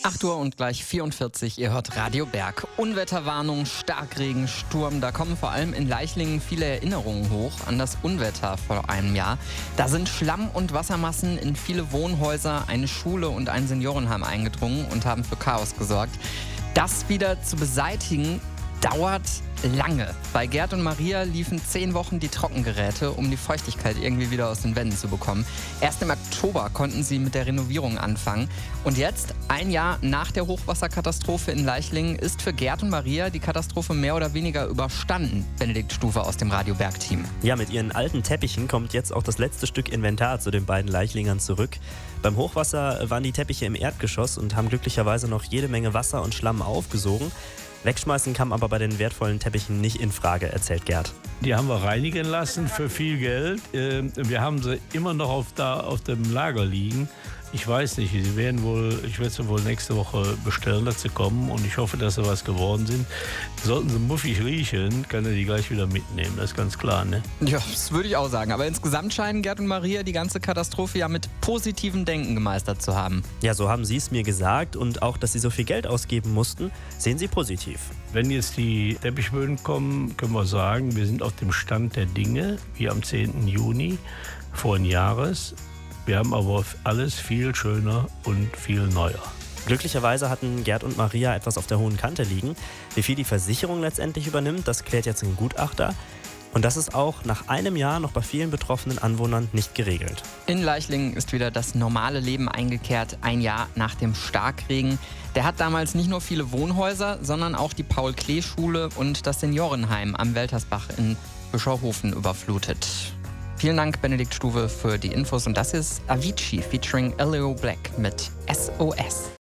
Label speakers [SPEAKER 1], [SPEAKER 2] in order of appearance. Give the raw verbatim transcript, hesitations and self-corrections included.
[SPEAKER 1] acht Uhr und gleich vierundvierzig, ihr hört Radio Berg. Unwetterwarnung, Starkregen, Sturm, da kommen vor allem in Leichlingen viele Erinnerungen hoch an das Unwetter vor einem Jahr. Da sind Schlamm- und Wassermassen in viele Wohnhäuser, eine Schule und ein Seniorenheim eingedrungen und haben für Chaos gesorgt. Das wieder zu beseitigen, dauert lange. Bei Gerd und Maria liefen zehn Wochen die Trockengeräte, um die Feuchtigkeit irgendwie wieder aus den Wänden zu bekommen. Erst im Oktober konnten sie mit der Renovierung anfangen. Und jetzt, ein Jahr nach der Hochwasserkatastrophe in Leichlingen, ist für Gerd und Maria die Katastrophe mehr oder weniger überstanden. Benedikt Stuwe aus dem Radio Berg-Team.
[SPEAKER 2] Ja, mit ihren alten Teppichen kommt jetzt auch das letzte Stück Inventar zu den beiden Leichlingern zurück. Beim Hochwasser waren die Teppiche im Erdgeschoss und haben glücklicherweise noch jede Menge Wasser und Schlamm aufgesogen. Wegschmeißen kam aber bei den wertvollen Teppichen nicht in Frage, erzählt Gerd.
[SPEAKER 3] Die haben wir reinigen lassen für viel Geld. Wir haben sie immer noch auf, da, auf dem Lager liegen. Ich weiß nicht, sie werden wohl, ich werde sie wohl nächste Woche bestellen, dass sie kommen, und ich hoffe, dass sie was geworden sind. Sollten sie muffig riechen, kann er die gleich wieder mitnehmen, das ist ganz klar, ne?
[SPEAKER 1] Ja, das würde ich auch sagen. Aber insgesamt scheinen Gerd und Maria die ganze Katastrophe ja mit positivem Denken gemeistert zu haben.
[SPEAKER 2] Ja, so haben sie es mir gesagt, und auch, dass sie so viel Geld ausgeben mussten, sehen sie positiv.
[SPEAKER 3] Wenn jetzt die Teppichböden kommen, können wir sagen, wir sind auf dem Stand der Dinge, wie am zehnten Juni vorigen Jahres. Wir haben aber alles viel schöner und viel neuer.
[SPEAKER 2] Glücklicherweise hatten Gerd und Maria etwas auf der hohen Kante liegen. Wie viel die Versicherung letztendlich übernimmt, das klärt jetzt ein Gutachter. Und das ist auch nach einem Jahr noch bei vielen betroffenen Anwohnern nicht geregelt.
[SPEAKER 1] In Leichlingen ist wieder das normale Leben eingekehrt, ein Jahr nach dem Starkregen. Der hat damals nicht nur viele Wohnhäuser, sondern auch die Paul-Klee-Schule und das Seniorenheim am Weltersbach in Bischofhofen überflutet. Vielen Dank, Benedikt Stuwe, für die Infos. Und das ist Avicii featuring Elio Black mit S O S.